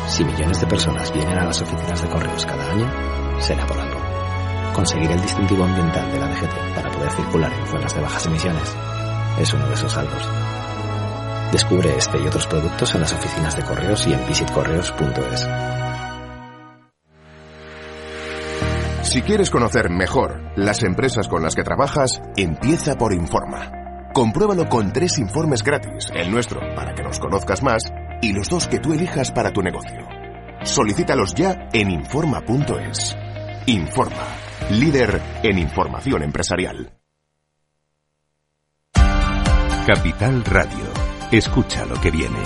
Si millones de personas vienen a las oficinas de correos cada año, será por algo. Conseguir el distintivo ambiental de la DGT para poder circular en zonas de bajas emisiones es uno de esos algos. Descubre este y otros productos en las oficinas de correos y en visitcorreos.es. Si quieres conocer mejor las empresas con las que trabajas, empieza por Informa. Compruébalo con 3 informes gratis, el nuestro para que nos conozcas más y los 2 que tú elijas para tu negocio. Solicítalos ya en Informa.es. Informa, líder en información empresarial. Capital Radio. Escucha lo que viene.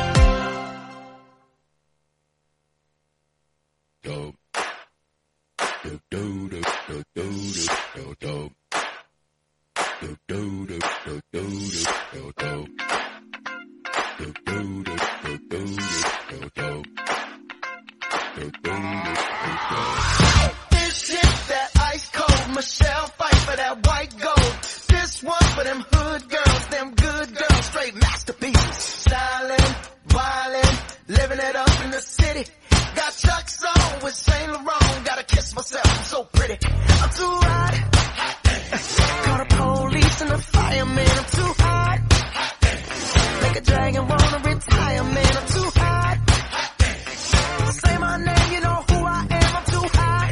Michelle fight for that white gold. This one for them hood girls, them good girls, straight masterpieces. Stylin', wildin', living it up in the city. Got Chuck's on with Saint Laurent. Gotta kiss myself, I'm so pretty. I'm too hot. Call the police and the fireman. I'm too hot. Make a dragon wanna retire, man. I'm too hot. Say my name, you know who I am. I'm too hot.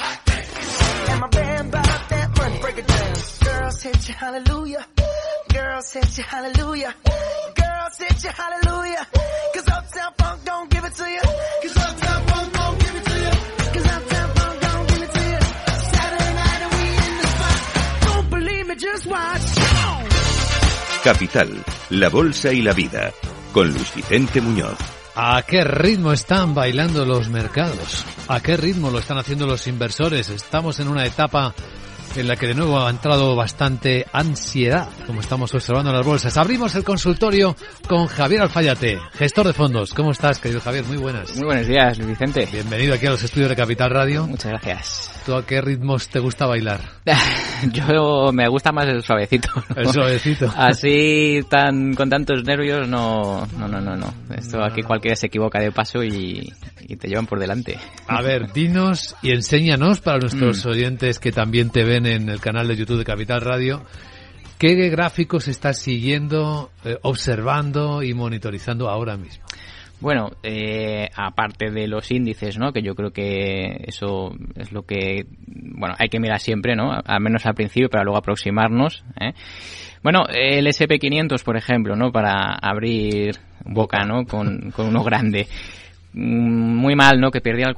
And my band bought that money. Break it down. Girls hit you, hallelujah. Girls hit you, hallelujah. Girls hit you, hallelujah. Cause Uptown Funk don't give it to you. Cause Uptown Funk don't give it to you. Cause Uptown Funk don't give it to you. Saturday night and we in the spot. Don't believe me, just watch. Capital, la bolsa y la vida, con Luis Vicente Muñoz. ¿A qué ritmo están bailando los mercados? ¿A qué ritmo lo están haciendo los inversores? Estamos en una etapa en la que de nuevo ha entrado bastante ansiedad, como estamos observando en las bolsas. Abrimos el consultorio con Javier Alfayate, gestor de fondos. ¿Cómo estás, querido Javier? Muy buenas. Muy buenos días, Luis Vicente. Bienvenido aquí a los estudios de Capital Radio. Muchas gracias. ¿Tú a qué ritmos te gusta bailar? Yo me gusta más el suavecito, ¿no? El suavecito. Así con tantos nervios, no. Esto aquí cualquiera se equivoca de paso y te llevan por delante. A ver, dinos y enséñanos para nuestros oyentes que también te ven en el canal de YouTube de Capital Radio, ¿qué gráficos estás siguiendo, observando y monitorizando ahora mismo? Bueno, aparte de los índices, ¿no? Que yo creo que eso es lo que, bueno, hay que mirar siempre, ¿no? Al menos al principio, para luego aproximarnos, ¿eh? Bueno, el S&P 500, por ejemplo, ¿no? Para abrir boca, ¿no? Con uno grande. Muy mal, ¿no? Que perdía el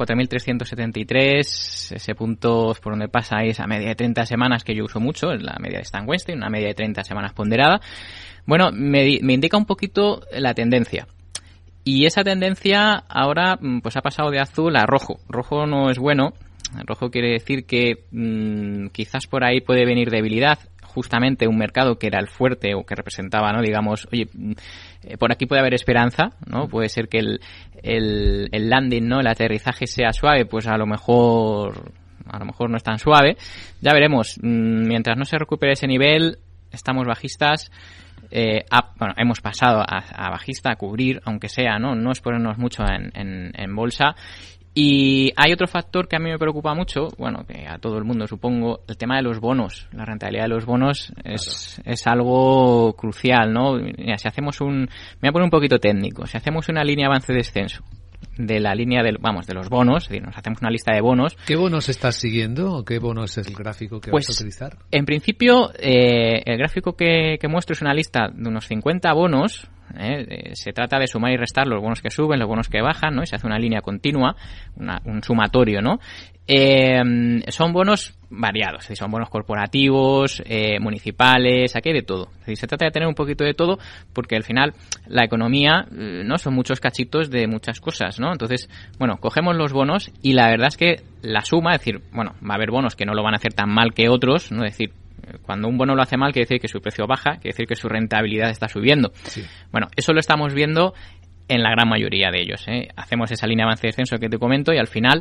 4.373, ese punto por donde pasa esa media de 30 semanas que yo uso mucho, es la media de Stan Weinstein, una media de 30 semanas ponderada. Bueno, me indica un poquito la tendencia. Y esa tendencia ahora pues ha pasado de azul a rojo. Rojo no es bueno. Rojo quiere decir que quizás por ahí puede venir debilidad. Justamente un mercado que era el fuerte o que representaba, ¿no? Digamos, oye, por aquí puede haber esperanza, ¿no? Puede ser que el landing, ¿no? El aterrizaje sea suave, pues a lo mejor no es tan suave. Ya veremos. Mientras no se recupere ese nivel, estamos bajistas. Hemos pasado a bajista, a cubrir, aunque sea, ¿no? No exponernos mucho en bolsa. Y hay otro factor que a mí me preocupa mucho, bueno, que a todo el mundo supongo, el tema de los bonos. La rentabilidad de los bonos es algo crucial, ¿no? Mira, si hacemos me voy a poner un poquito técnico, si hacemos una línea avance-descenso de la línea de los bonos, es decir, nos hacemos una lista de bonos. ¿Qué bonos estás siguiendo o qué bonos es el gráfico que vas a utilizar? En principio, el gráfico que muestro es una lista de unos 50 bonos. Se trata de sumar y restar los bonos que suben, los bonos que bajan, ¿no? Y se hace una línea continua, un sumatorio, ¿no? Son bonos variados, es decir, son bonos corporativos, municipales, aquí hay de todo. Es decir, se trata de tener un poquito de todo porque al final la economía, ¿no? Son muchos cachitos de muchas cosas, ¿no? Entonces, bueno, cogemos los bonos y la verdad es que la suma, es decir, bueno, va a haber bonos que no lo van a hacer tan mal que otros, ¿no? Es decir, cuando un bono lo hace mal, quiere decir que su precio baja, quiere decir que su rentabilidad está subiendo. Sí. Bueno, eso lo estamos viendo en la gran mayoría de ellos, ¿eh? Hacemos esa línea de avance-descenso que te comento y al final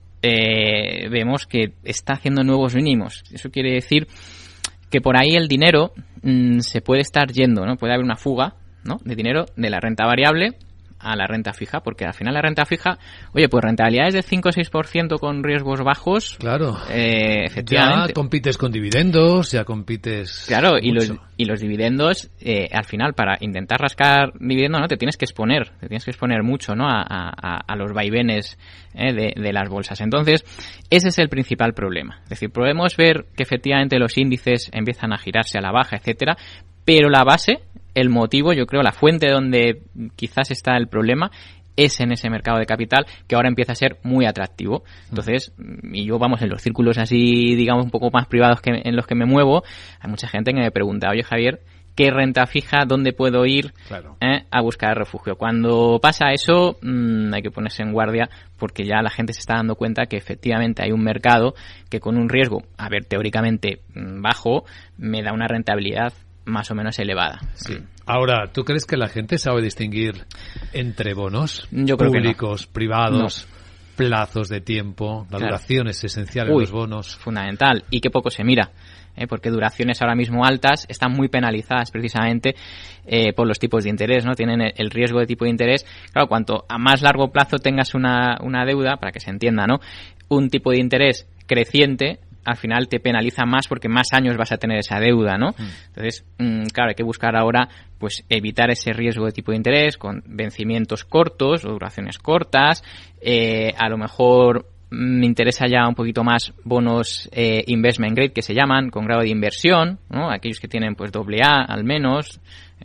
vemos que está haciendo nuevos mínimos. Eso quiere decir que por ahí el dinero se puede estar yendo, ¿no? Puede haber una fuga, ¿no? De dinero de la renta variable a la renta fija, porque al final la renta fija, oye, pues rentabilidades de 5 o 6% con riesgos bajos. Claro. Efectivamente. Ya compites con dividendos, ya compites. Claro, mucho. y los dividendos, al final, para intentar rascar dividendos, ¿no? Te tienes que exponer mucho, ¿no? A los vaivenes de las bolsas. Entonces, ese es el principal problema. Es decir, podemos ver que efectivamente los índices empiezan a girarse a la baja, etcétera, pero la base, el motivo, yo creo, la fuente donde quizás está el problema es en ese mercado de capital que ahora empieza a ser muy atractivo. Entonces, y yo, vamos, en los círculos así, digamos, un poco más privados que en los que me muevo, hay mucha gente que me pregunta, oye, Javier, ¿qué renta fija? ¿Dónde puedo ir a buscar refugio? Cuando pasa eso, hay que ponerse en guardia porque ya la gente se está dando cuenta que efectivamente hay un mercado que con un riesgo, a ver, teóricamente bajo, me da una rentabilidad más o menos elevada. Sí. Ahora, ¿tú crees que la gente sabe distinguir entre bonos Yo creo públicos, que no. privados, plazos de tiempo? La duración es esencial en los bonos. Fundamental. Y qué poco se mira. Porque duraciones ahora mismo altas están muy penalizadas precisamente por los tipos de interés, ¿no? Tienen el riesgo de tipo de interés. Claro, cuanto a más largo plazo tengas una deuda, para que se entienda, ¿no? Un tipo de interés creciente al final te penaliza más porque más años vas a tener esa deuda, ¿no? Entonces, claro, hay que buscar ahora pues evitar ese riesgo de tipo de interés con vencimientos cortos o duraciones cortas. A lo mejor me interesa ya un poquito más bonos investment grade, que se llaman, con grado de inversión, ¿no? Aquellos que tienen pues AA al menos,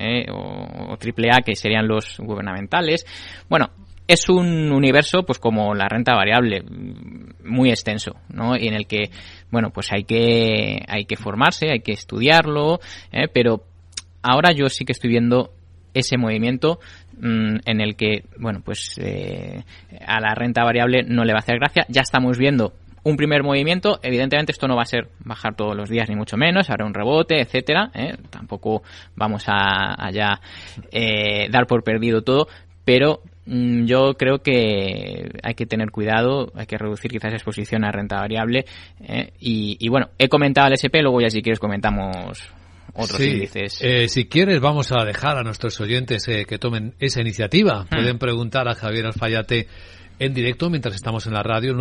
o AAA, que serían los gubernamentales. Bueno, es un universo, pues como la renta variable, muy extenso, ¿no? Y en el que, bueno, pues hay que formarse, hay que estudiarlo, pero ahora yo sí que estoy viendo ese movimiento en el que, bueno, pues a la renta variable no le va a hacer gracia. Ya estamos viendo un primer movimiento. Evidentemente esto no va a ser bajar todos los días ni mucho menos, habrá un rebote, etcétera, tampoco vamos a ya dar por perdido todo, pero yo creo que hay que tener cuidado, hay que reducir quizás exposición a renta variable, y bueno, he comentado el SP, luego ya si quieres comentamos otros índices. Si quieres, vamos a dejar a nuestros oyentes que tomen esa iniciativa. Pueden preguntar a Javier Alfayate en directo mientras estamos en la radio,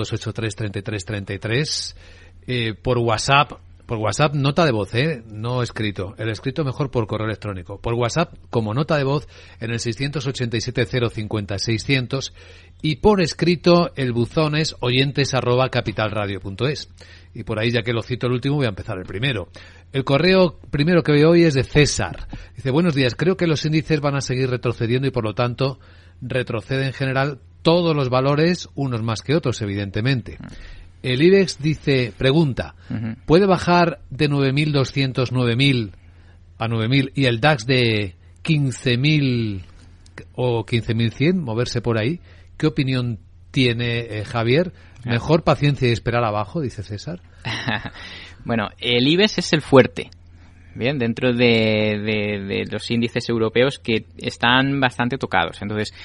912833333, por WhatsApp. Por WhatsApp, nota de voz, no escrito. El escrito mejor por correo electrónico. Por WhatsApp, como nota de voz, en el 687-050-600. Y por escrito, el buzón es oyentes@capitalradio.es. Y por ahí, ya que lo cito el último, voy a empezar el primero. El correo primero que veo hoy es de César. Dice, buenos días, creo que los índices van a seguir retrocediendo y por lo tanto retroceden en general todos los valores, unos más que otros, evidentemente. El IBEX pregunta, ¿puede bajar de 9.200, 9.000 a 9.000 y el DAX de 15.000 o 15.100, moverse por ahí? ¿Qué opinión tiene Javier? ¿Mejor paciencia y esperar abajo, dice César? Bueno, el IBEX es el fuerte, bien, dentro de los índices europeos que están bastante tocados. Entonces,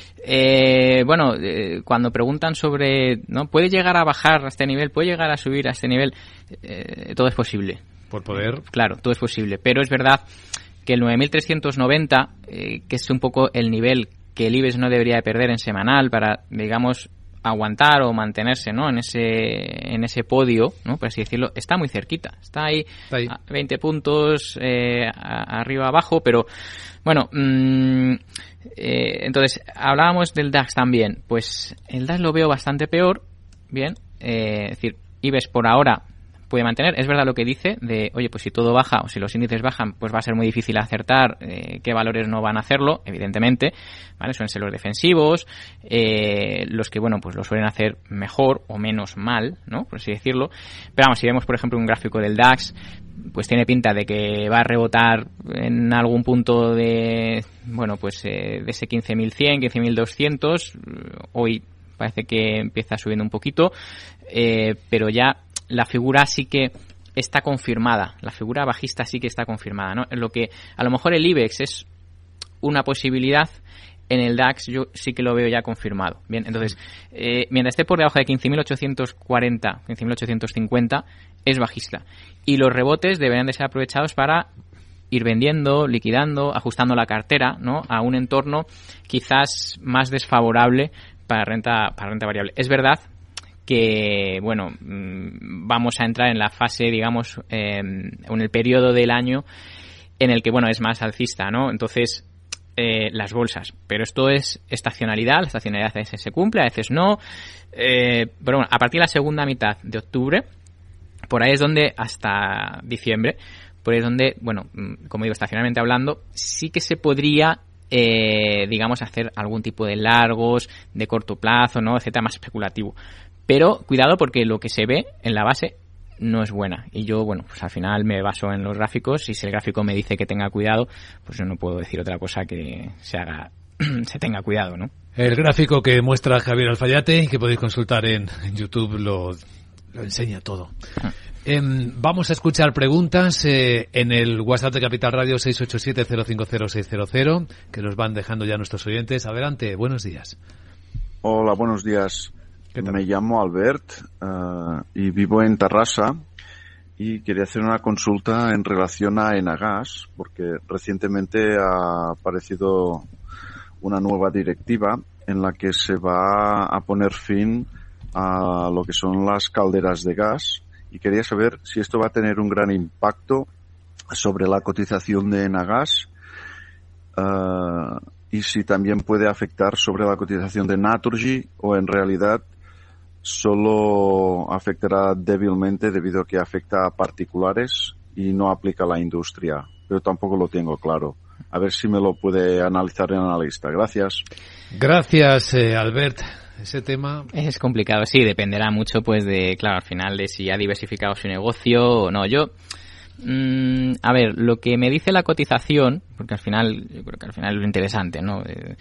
cuando preguntan sobre, ¿no? ¿Puede llegar a bajar a este nivel? ¿Puede llegar a subir a este nivel? Todo es posible. Por poder. Claro, todo es posible. Pero es verdad que el 9.390, que es un poco el nivel que el IBEX no debería de perder en semanal para, digamos, aguantar o mantenerse, ¿no? en ese podio, ¿no? Por así decirlo, está muy cerquita. Está ahí. A 20 puntos arriba abajo, pero bueno, entonces hablábamos del DAX también. Pues el DAX lo veo bastante peor, bien, es decir, IBEX por ahora puede mantener. Es verdad lo que dice de, oye, pues si todo baja o si los índices bajan, pues va a ser muy difícil acertar qué valores no van a hacerlo, evidentemente, ¿vale? Suelen ser los defensivos, los que, bueno, pues lo suelen hacer mejor o menos mal, ¿no? Por así decirlo. Pero vamos, si vemos, por ejemplo, un gráfico del DAX, pues tiene pinta de que va a rebotar en algún punto de, bueno, pues de ese 15.100, 15.200. Hoy parece que empieza subiendo un poquito, pero ya la figura sí que está confirmada, la figura bajista sí que está confirmada, ¿no? En lo que a lo mejor el IBEX es una posibilidad, en el DAX yo sí que lo veo ya confirmado. Bien, entonces, mientras esté por debajo de 15.840, 15.850, es bajista. Y los rebotes deberían de ser aprovechados para ir vendiendo, liquidando, ajustando la cartera, ¿no?, a un entorno quizás más desfavorable para renta variable. Es verdad que, bueno, vamos a entrar en la fase, digamos, en el periodo del año en el que, bueno, es más alcista, ¿no? Entonces, las bolsas. Pero esto es estacionalidad. La estacionalidad a veces se cumple, a veces no. Pero bueno, a partir de la segunda mitad de octubre, por ahí es donde, hasta diciembre, por ahí es donde, bueno, como digo, estacionalmente hablando, sí que se podría, digamos, hacer algún tipo de largos, de corto plazo, ¿no?, etcétera, más especulativo. Pero cuidado, porque lo que se ve en la base no es buena. Y yo, bueno, pues al final me baso en los gráficos, y si el gráfico me dice que tenga cuidado, pues yo no puedo decir otra cosa que se tenga cuidado, ¿no? El gráfico que muestra Javier Alfayate, que podéis consultar en YouTube, lo enseña todo. Vamos a escuchar preguntas en el WhatsApp de Capital Radio 687-050-600, que nos van dejando ya nuestros oyentes. Adelante, buenos días. Hola, buenos días. Me llamo Albert y vivo en Terrassa, y quería hacer una consulta en relación a Enagás, porque recientemente ha aparecido una nueva directiva en la que se va a poner fin a lo que son las calderas de gas, y quería saber si esto va a tener un gran impacto sobre la cotización de Enagás y si también puede afectar sobre la cotización de Naturgy, o en realidad solo afectará débilmente debido a que afecta a particulares y no aplica a la industria. Pero tampoco lo tengo claro. A ver si me lo puede analizar el analista. Gracias. Gracias, Albert. Ese tema es complicado, sí, dependerá mucho, pues, de, claro, al final, de si ha diversificado su negocio o no. Yo, a ver, lo que me dice la cotización, porque al final, yo creo que al final es lo interesante, ¿no?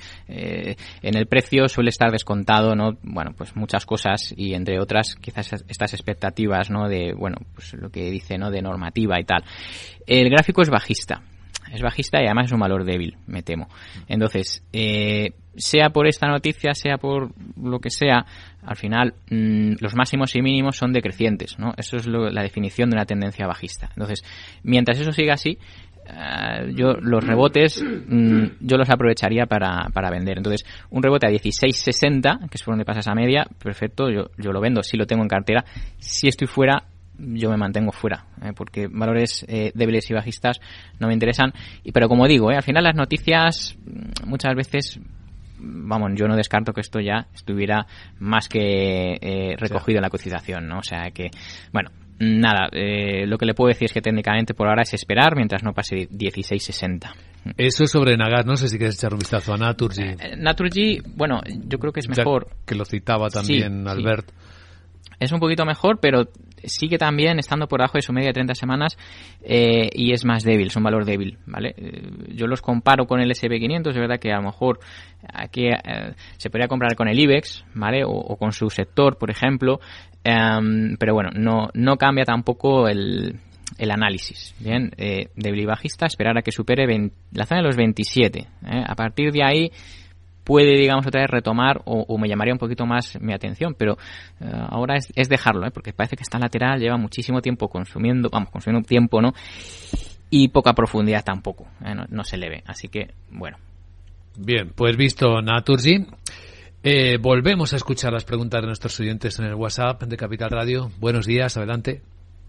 En el precio suele estar descontado, ¿no?, bueno, pues muchas cosas, y entre otras quizás estas expectativas, ¿no?, de, bueno, pues lo que dice, ¿no?, de normativa y tal. El gráfico es bajista y además es un valor débil, me temo. Entonces, sea por esta noticia, sea por lo que sea, al final los máximos y mínimos son decrecientes, ¿no? Eso es la definición de una tendencia bajista. Entonces, mientras eso siga así, yo los rebotes yo los aprovecharía para vender. Entonces, un rebote a 16.60, que es por donde pasa esa media, perfecto, yo lo vendo, si lo tengo en cartera. Si estoy fuera, yo me mantengo fuera, porque valores débiles y bajistas no me interesan. Pero como digo, al final las noticias muchas veces, vamos, yo no descarto que esto ya estuviera más que recogido en la cotización, ¿no? O sea que, bueno, nada, lo que le puedo decir es que técnicamente por ahora es esperar mientras no pase 16.60. Eso es sobre Enagás, no sé si quieres echar un vistazo a Naturgy. Naturgy, bueno, yo creo que es mejor. Ya que lo citaba también, sí, Albert. Sí. Es un poquito mejor, pero sigue también estando por debajo de su media de 30 semanas y es más débil, es un valor débil, ¿vale? Yo los comparo con el S&P 500, es verdad que a lo mejor aquí se podría comparar con el IBEX, ¿vale? O con su sector, por ejemplo, pero bueno, no cambia tampoco el análisis, ¿bien? Débil y bajista, esperar a que supere la zona de los 27, A partir de ahí puede, digamos, otra vez retomar o me llamaría un poquito más mi atención, pero ahora es dejarlo, porque parece que está lateral, lleva muchísimo tiempo consumiendo tiempo, ¿no? Y poca profundidad tampoco, no se le ve, así que, bueno. Bien, pues visto Naturgy, volvemos a escuchar las preguntas de nuestros oyentes en el WhatsApp de Capital Radio. Buenos días, adelante.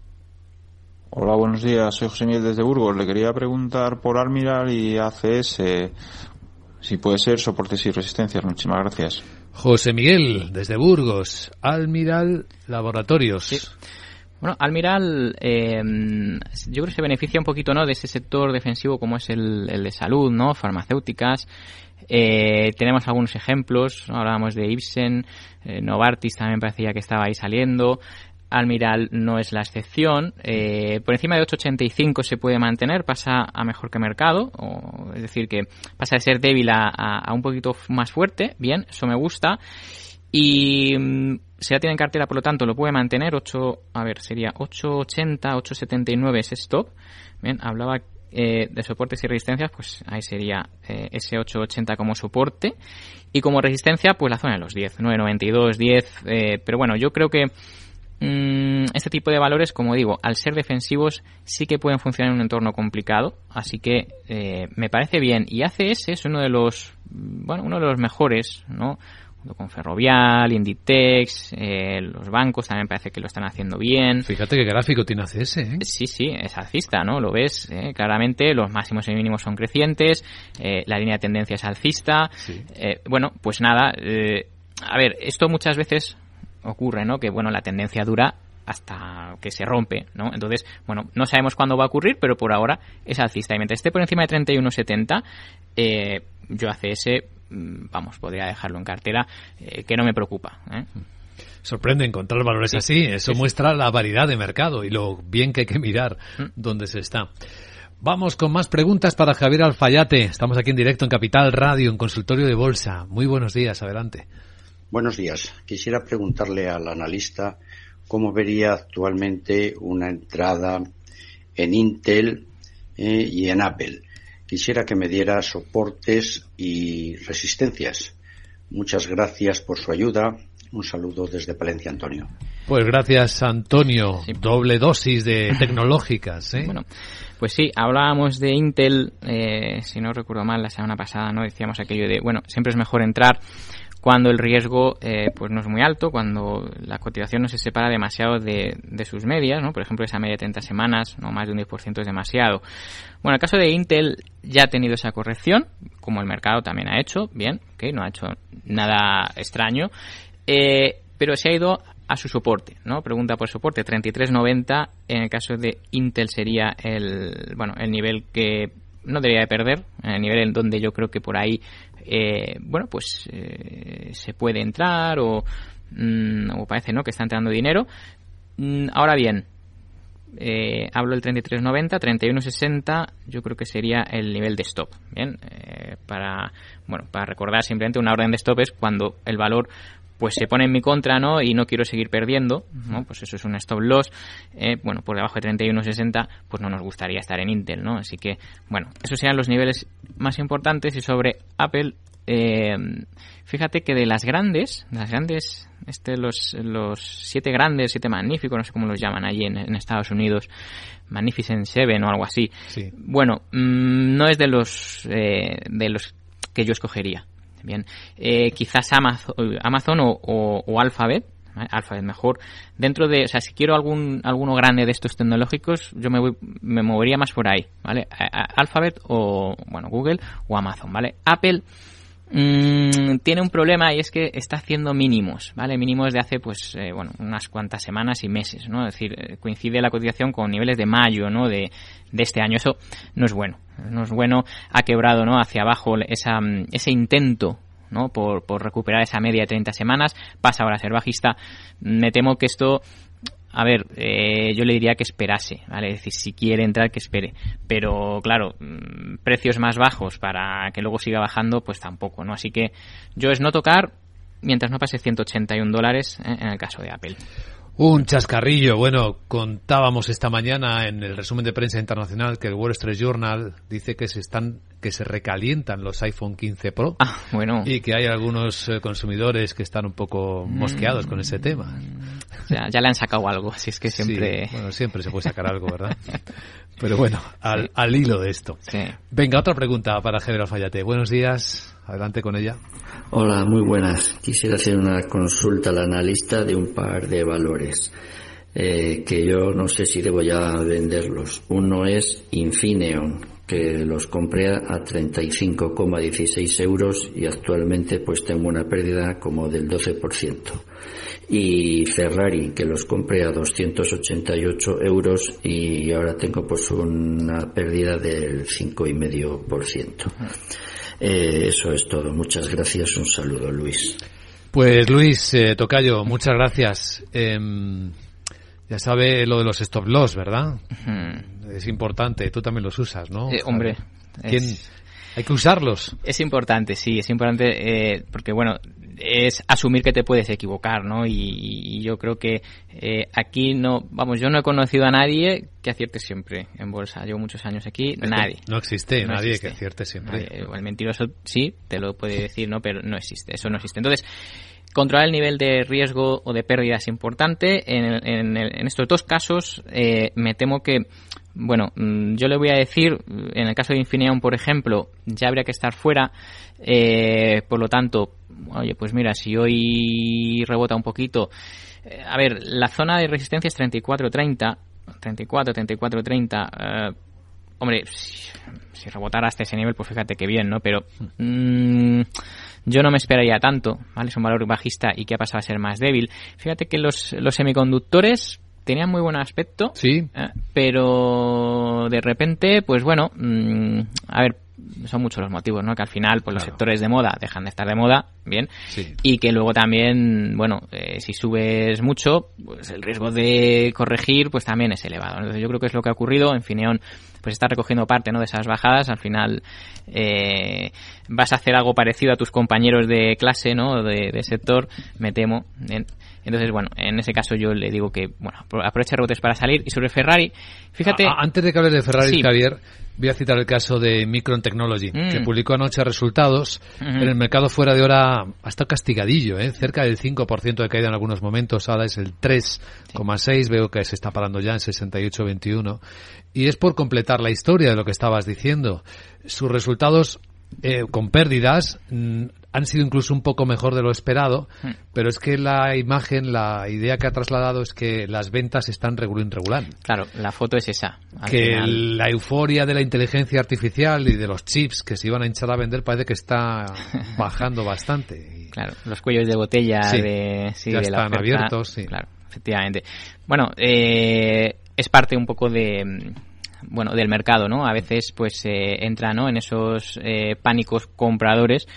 Hola, buenos días, soy José Miguel desde Burgos. Le quería preguntar por Almiral y ACS, si puede ser soportes y resistencias. Muchísimas gracias. José Miguel, desde Burgos, Almiral Laboratorios. Sí. Bueno, Almiral, yo creo que se beneficia un poquito, ¿no?, de ese sector defensivo como es el de salud, ¿no?, farmacéuticas. Tenemos algunos ejemplos, hablábamos de Ipsen, Novartis también parecía que estaba ahí saliendo. Almiral no es la excepción. Por encima de 8,85 se puede mantener, pasa a mejor que mercado, es decir, que pasa de ser débil a un poquito más fuerte. Bien, eso me gusta. Y si la tiene en cartera, por lo tanto, lo puede mantener. Sería 8,80, 8,79 es stop. Bien, hablaba de soportes y resistencias, pues ahí sería ese 8,80 como soporte. Y como resistencia, pues la zona de los 10, 9,92, 10. Pero bueno, yo creo que este tipo de valores, como digo, al ser defensivos sí que pueden funcionar en un entorno complicado, así que me parece bien. Y ACS es uno de los mejores, ¿no? Con Ferrovial, Inditex, los bancos también parece que lo están haciendo bien. Fíjate qué gráfico tiene ACS, ¿eh? Sí, es alcista, ¿no? Lo ves claramente, los máximos y mínimos son crecientes, la línea de tendencia es alcista. Sí. Pues nada, a ver, esto muchas veces ocurre, ¿no? Que, la tendencia dura hasta que se rompe, ¿no? Entonces, no sabemos cuándo va a ocurrir, pero por ahora es alcista. Y mientras esté por encima de 31,70, yo ACS, podría dejarlo en cartera, que no me preocupa, ¿eh? Sorprende encontrar valores así. Eso muestra la variedad de mercado y lo bien que hay que mirar dónde se está. Vamos con más preguntas para Javier Alfayate. Estamos aquí en directo en Capital Radio, en Consultorio de Bolsa. Muy buenos días, adelante. Buenos días. Quisiera preguntarle al analista cómo vería actualmente una entrada en Intel y en Apple. Quisiera que me diera soportes y resistencias. Muchas gracias por su ayuda. Un saludo desde Palencia, Antonio. Pues gracias, Antonio. Sí. Doble dosis de tecnológicas, ¿eh? Pues sí, hablábamos de Intel, si no recuerdo mal, la semana pasada, ¿no? Decíamos aquello de, siempre es mejor entrar cuando el riesgo pues no es muy alto, cuando la cotización no se separa demasiado de sus medias, ¿no? Por ejemplo, esa media de 30 semanas, no más de un 10% es demasiado. En el caso de Intel ya ha tenido esa corrección, como el mercado también ha hecho, bien, no ha hecho nada extraño, pero se ha ido a su soporte, ¿no? Pregunta por soporte, 33,90, en el caso de Intel sería el nivel que no debería de perder, el nivel en donde yo creo que por ahí se puede entrar o parece, ¿no?, que está entrando dinero. Ahora bien, hablo del 33,90, 31,60 yo creo que sería el nivel de stop. Bien, para recordar, simplemente una orden de stop es cuando el valor pues se pone en mi contra, ¿no?, y no quiero seguir perdiendo, ¿no? Pues eso es un stop loss. Por debajo de 31,60 pues no nos gustaría estar en Intel, ¿no? Así que, esos serían los niveles más importantes. Y sobre Apple, fíjate que de las grandes, los 7 grandes, 7 magníficos, no sé cómo los llaman allí en Estados Unidos, Magnificent Seven o algo así, sí. No es de los que yo escogería. Bien, quizás Amazon o Alphabet, ¿vale? Alphabet mejor. Dentro de, si quiero alguno grande de estos tecnológicos, yo me movería más por ahí, ¿vale? Alphabet o Google o Amazon, ¿vale? Apple tiene un problema, y es que está haciendo mínimos, ¿vale? Mínimos de hace unas cuantas semanas y meses, ¿no? Es decir, coincide la cotización con niveles de mayo, ¿no?, de este año. Eso no es bueno. No es bueno. Ha quebrado, ¿no?, hacia abajo ese intento, ¿no?, por recuperar esa media de 30 semanas. Pasa ahora a ser bajista. Me temo que esto, yo le diría que esperase, ¿vale? Es decir, si quiere entrar, que espere. Pero, claro, precios más bajos para que luego siga bajando, pues tampoco, ¿no? Así que yo es no tocar mientras no pase $181 en el caso de Apple. Un chascarrillo. Contábamos esta mañana en el resumen de prensa internacional que el Wall Street Journal dice que se recalientan los iPhone 15 Pro. Y que hay algunos consumidores que están un poco mosqueados con ese tema. Ya le han sacado algo, así es que siempre... Sí, siempre se puede sacar algo, ¿verdad? Pero al hilo de esto. Sí. Venga, otra pregunta para Javier Alfayate. Buenos días. Adelante con ella. Hola, muy buenas. Quisiera hacer una consulta al analista de un par de valores que yo no sé si debo ya venderlos. Uno es Infineon, que los compré a 35,16 euros y actualmente pues tengo una pérdida como del 12%. Y Ferrari, que los compré a 288 euros y ahora tengo pues una pérdida del 5,5%. Eso es todo. Muchas gracias. Un saludo, Luis. Pues Luis, tocayo, muchas gracias. Ya sabe lo de los stop loss, ¿verdad? Es importante. Tú también los usas, ¿no? Hombre. Hay que usarlos. Es importante, sí. Es importante porque, es asumir que te puedes equivocar, ¿no? Y yo creo que aquí yo no he conocido a nadie que acierte siempre en bolsa. Llevo muchos años aquí, nadie. No existe nadie que acierte siempre. El mentiroso sí, te lo puede decir, ¿no? Pero no existe, eso no existe. Entonces, controlar el nivel de riesgo o de pérdida es importante. En estos dos casos me temo que, bueno, yo le voy a decir, en el caso de Infineon, por ejemplo, ya habría que estar fuera, por lo tanto, oye, pues mira, si hoy rebota un poquito, a ver, la zona de resistencia es 34-30, hombre, si rebotara hasta ese nivel, pues fíjate que bien, ¿no? Pero yo no me esperaría tanto, ¿vale? Es un valor bajista y que ha pasado a ser más débil. Fíjate que los semiconductores tenían muy buen aspecto, sí, pero de repente, pues bueno, a ver, son muchos los motivos, ¿no? Que al final, pues los sectores de moda dejan de estar de moda, bien, sí. Y que luego también, bueno, si subes mucho, pues el riesgo de corregir, pues también es elevado. Entonces yo creo que es lo que ha ocurrido. Infineon pues está recogiendo parte, ¿no?, de esas bajadas. Al final vas a hacer algo parecido a tus compañeros de clase, ¿no?, de sector, me temo. Entonces, bueno, en ese caso yo le digo que, bueno, aprovecha rebotes para salir. Y sobre Ferrari, fíjate... Antes de que hables de Ferrari, sí, Javier, voy a citar el caso de Micron Technology, que publicó anoche resultados. En el mercado fuera de hora ha estado castigadillo, cerca del 5% de caída en algunos momentos, ahora es el 3,6%, veo que se está parando ya en 68,21. Y es por completar la historia de lo que estabas diciendo. Sus resultados con pérdidas han sido incluso un poco mejor de lo esperado, pero es que la imagen, la idea que ha trasladado es que las ventas están regular. Claro, la foto es esa. Que la euforia de la inteligencia artificial y de los chips que se iban a hinchar a vender parece que está bajando bastante. Claro, los cuellos de botella ya de la están oferta, abiertos. Sí. Claro, efectivamente. Bueno, es parte un poco del mercado, ¿no? A veces pues entra, ¿no?, en esos pánicos compradores.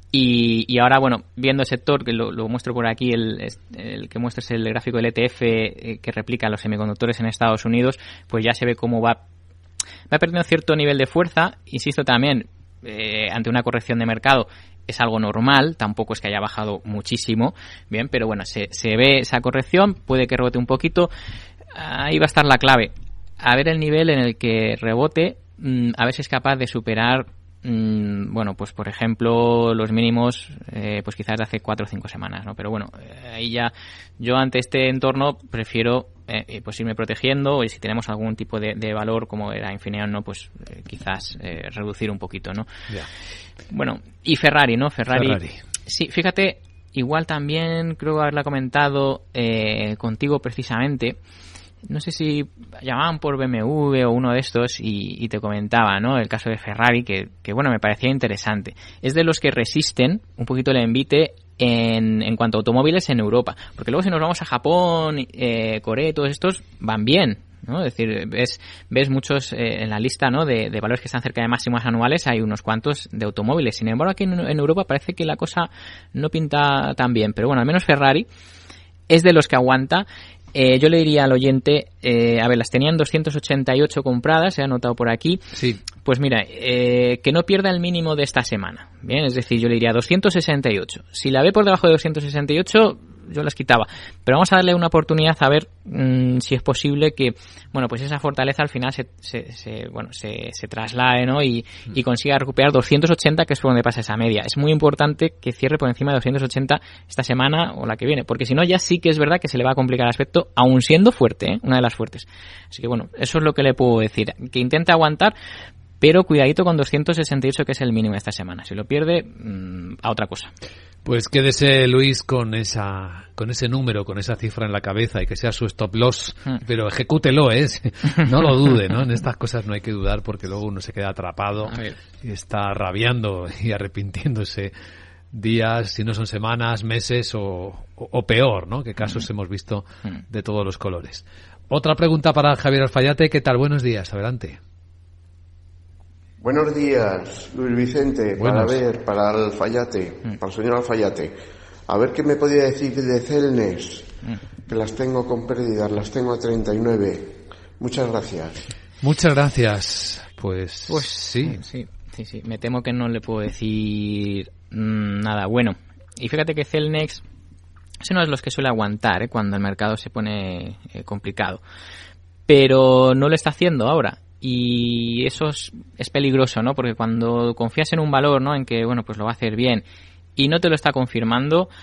Y ahora, bueno, viendo el sector, que lo muestro por aquí, el que muestro es el gráfico del ETF que replica los semiconductores en Estados Unidos, pues ya se ve cómo va perdiendo cierto nivel de fuerza. Insisto también, ante una corrección de mercado es algo normal, tampoco es que haya bajado muchísimo, bien, pero bueno, se ve esa corrección, puede que rebote un poquito, ahí va a estar la clave, a ver el nivel en el que rebote, a ver si es capaz de superar, bueno, pues por ejemplo los mínimos pues quizás de hace 4 o 5 semanas, ¿no? Pero bueno, ahí ya yo ante este entorno prefiero pues irme protegiendo, y si tenemos algún tipo de valor como era Infineon, ¿no?, pues quizás reducir un poquito, ¿no? Yeah. Bueno, y Ferrari, ¿no? Ferrari. Sí, fíjate, igual también creo haberla comentado contigo precisamente. No sé si llamaban por BMW o uno de estos y te comentaba, ¿no?, el caso de Ferrari, que bueno, me parecía interesante. Es de los que resisten un poquito el envite en cuanto a automóviles en Europa. Porque luego si nos vamos a Japón, Corea, todos estos van bien, ¿no? Es decir, ves muchos en la lista, ¿no?, de valores que están cerca de máximos anuales, hay unos cuantos de automóviles. Sin embargo, aquí en Europa parece que la cosa no pinta tan bien. Pero bueno, al menos Ferrari es de los que aguanta. Yo le diría al oyente, a ver, las tenían 288 compradas, se ha anotado por aquí. Sí. Pues mira, que no pierda el mínimo de esta semana. Bien, es decir, yo le diría 268. Si la ve por debajo de 268, yo las quitaba. Pero vamos a darle una oportunidad a ver si es posible que, bueno, pues esa fortaleza al final se traslade, ¿no?, y consiga recuperar 280, que es por donde pasa esa media. Es muy importante que cierre por encima de 280 esta semana o la que viene, porque si no ya sí que es verdad que se le va a complicar el aspecto, aún siendo fuerte, una de las fuertes. Así que bueno, eso es lo que le puedo decir, que intente aguantar, pero cuidadito con 268, que es el mínimo de esta semana. Si lo pierde, a otra cosa. Pues quédese, Luis, con ese número, con esa cifra en la cabeza, y que sea su stop loss, pero ejecútelo, no lo dude, ¿no? En estas cosas no hay que dudar, porque luego uno se queda atrapado y está rabiando y arrepintiéndose días, si no son semanas, meses o peor, ¿no? Que casos hemos visto de todos los colores. Otra pregunta para Javier Alfayate. ¿Qué tal? Buenos días, adelante. Buenos días, Luis Vicente. Buenos. Para Alfayate, para el señor Alfayate. A ver qué me podía decir de Celnex, que las tengo con pérdidas, las tengo a 39. Muchas gracias. Muchas gracias. Pues sí. Me temo que no le puedo decir nada bueno. Y fíjate que Celnex es uno de los que suele aguantar cuando el mercado se pone complicado. Pero no lo está haciendo ahora. Y eso es peligroso, ¿no? Porque cuando confías en un valor, ¿no?, en que, bueno, pues lo va a hacer bien y no te lo está confirmando,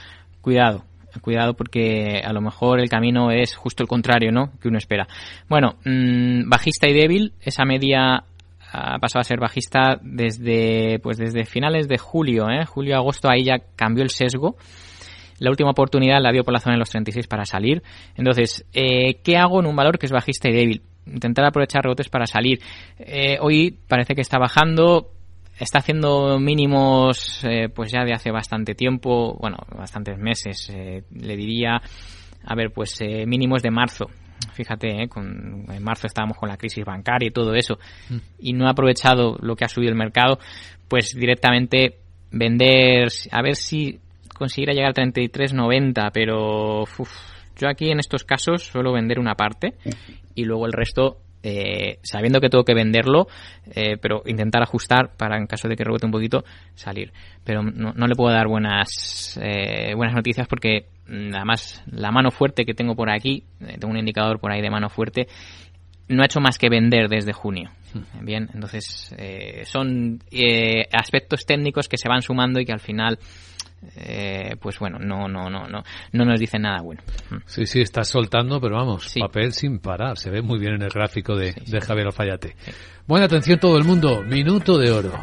cuidado porque a lo mejor el camino es justo el contrario, ¿no?, que uno espera. Bueno, bajista y débil, esa media ha pasado a ser bajista desde finales de julio, julio-agosto, ahí ya cambió el sesgo. La última oportunidad la dio por la zona de los 36 para salir. Entonces, ¿qué hago en un valor que es bajista y débil? Intentar aprovechar rebotes para salir. Hoy parece que está bajando, está haciendo mínimos pues ya de hace bastante tiempo, bueno, bastantes meses, le diría, mínimos de marzo. Fíjate, en marzo estábamos con la crisis bancaria y todo eso, y no he aprovechado lo que ha subido el mercado, pues directamente vender, a ver si consiguiera llegar a 33.90, pero yo aquí en estos casos suelo vender una parte y luego el resto, sabiendo que tengo que venderlo, pero intentar ajustar para, en caso de que rebote un poquito, salir. Pero no le puedo dar buenas noticias porque además la mano fuerte que tengo por aquí, tengo un indicador por ahí de mano fuerte, no ha hecho más que vender desde junio. Bien, entonces son aspectos técnicos que se van sumando y que al final pues bueno, no nos dicen nada bueno. Sí, estás soltando, pero vamos, papel sin parar. Se ve muy bien en el gráfico de Javier Alfayate. Buena atención todo el mundo, minuto de oro.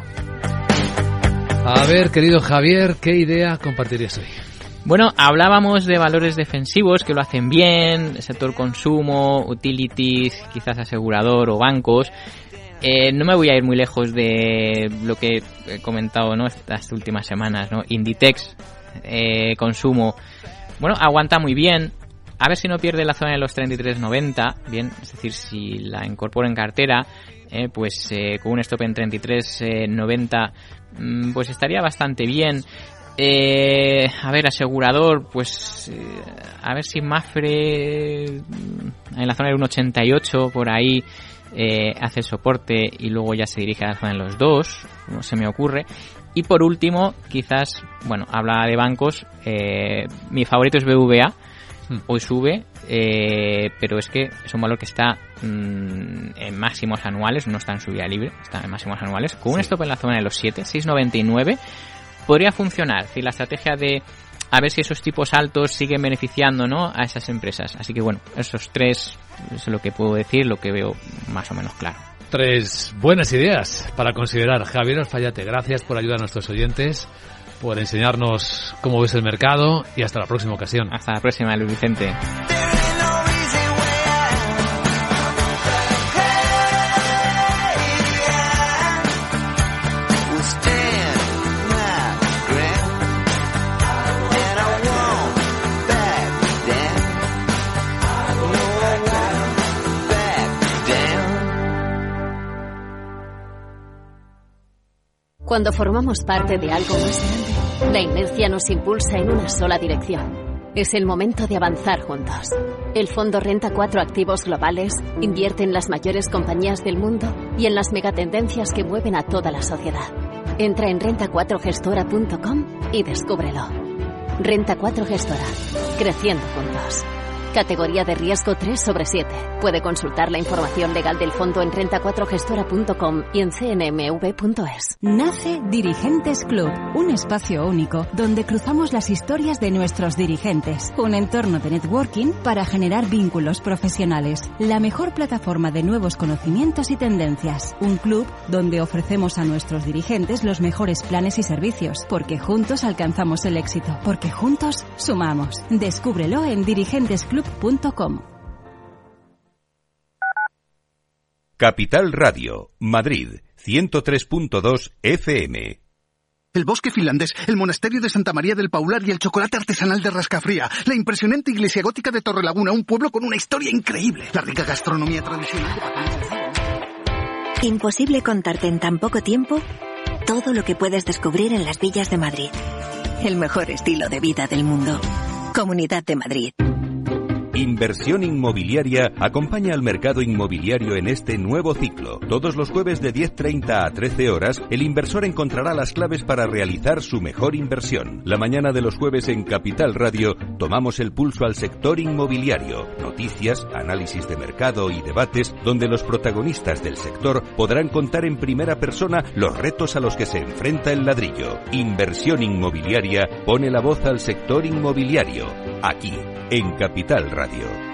A ver, querido Javier, ¿qué idea compartirías hoy? Bueno, hablábamos de valores defensivos que lo hacen bien, sector consumo, utilities, quizás asegurador o bancos. No me voy a ir muy lejos de lo que he comentado, ¿no?, estas últimas semanas, ¿no? Inditex, consumo, bueno, aguanta muy bien. A ver si no pierde la zona de los 33.90, bien, es decir, si la incorporo en cartera, con un stop en 33.90, pues estaría bastante bien. A ver, asegurador, a ver si Mapfre en la zona del 1.88 por ahí hace el soporte y luego ya se dirige a la zona de los 2, como se me ocurre. Y por último, quizás, bueno, habla de bancos, mi favorito es BVA, hoy sube, pero es que es un valor que está en máximos anuales, no está en subida libre, está en máximos anuales, con un stop en la zona de los 7, 6.99, podría funcionar, si la estrategia de a ver si esos tipos altos siguen beneficiando, ¿no?, a esas empresas. Así que bueno, esos tres es lo que puedo decir, lo que veo más o menos claro. 3 buenas ideas para considerar. Javier Alfayate, gracias por ayudar a nuestros oyentes, por enseñarnos cómo ves el mercado y hasta la próxima ocasión. Hasta la próxima, Luis Vicente. Cuando formamos parte de algo más grande, la inercia nos impulsa en una sola dirección. Es el momento de avanzar juntos. El Fondo Renta 4 Activos Globales invierte en las mayores compañías del mundo y en las megatendencias que mueven a toda la sociedad. Entra en renta4gestora.com y descúbrelo. Renta 4 Gestora. Creciendo juntos. Categoría de riesgo 3/7. Puede consultar la información legal del fondo en renta4gestora.com y en cnmv.es. Nace Dirigentes Club, un espacio único donde cruzamos las historias de nuestros dirigentes. Un entorno de networking para generar vínculos profesionales. La mejor plataforma de nuevos conocimientos y tendencias. Un club donde ofrecemos a nuestros dirigentes los mejores planes y servicios. Porque juntos alcanzamos el éxito. Porque juntos sumamos. Descúbrelo en dirigentesclub.com. Capital Radio, Madrid, 103.2 FM. El bosque finlandés, el monasterio de Santa María del Paular y el chocolate artesanal de Rascafría. La impresionante iglesia gótica de Torrelaguna, un pueblo con una historia increíble. La rica gastronomía tradicional de Patagonia. Imposible contarte en tan poco tiempo todo lo que puedes descubrir en las villas de Madrid. El mejor estilo de vida del mundo. Comunidad de Madrid. Inversión Inmobiliaria acompaña al mercado inmobiliario en este nuevo ciclo. Todos los jueves de 10:30 a 13 horas, el inversor encontrará las claves para realizar su mejor inversión. La mañana de los jueves en Capital Radio tomamos el pulso al sector inmobiliario. Noticias, análisis de mercado y debates donde los protagonistas del sector podrán contar en primera persona los retos a los que se enfrenta el ladrillo. Inversión Inmobiliaria pone la voz al sector inmobiliario, aquí, en Capital Radio.